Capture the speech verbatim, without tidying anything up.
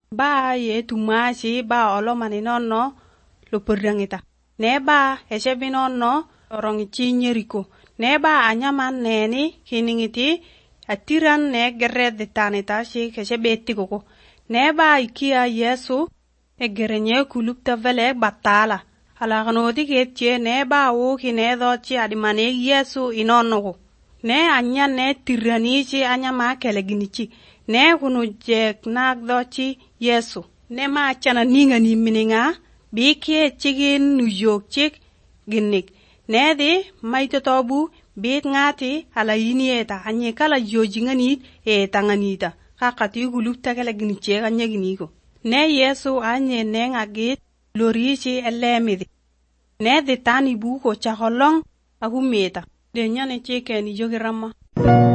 ba ye tumashi ba olo maninonno lo perdangita ne ba eshebinonno rongichi nyeriko ne ba anyaman neni kiningiti atiran ne gerede tanita shi keshebeti koko ne ba ikia Yesu egerenye kulupta vele batala ala kanoti ketche ne ba wo kinedo chi adimane Yesu inonno ne anya ne tiranichi anya ma keleginichi ne kunu jek nagdochi Yesu ne ma chana ninga ni mininga bike chigin nuyok chik ginnik ne di maito tobu bik ngati ala yinieta anye kala yojingani e tanganita kakati gulupta keleginiche anya giniko ne Yesu anye ne ngagit lorichi elemidi ne di tani buko chaholong agumeta de nyane chike ni jogirama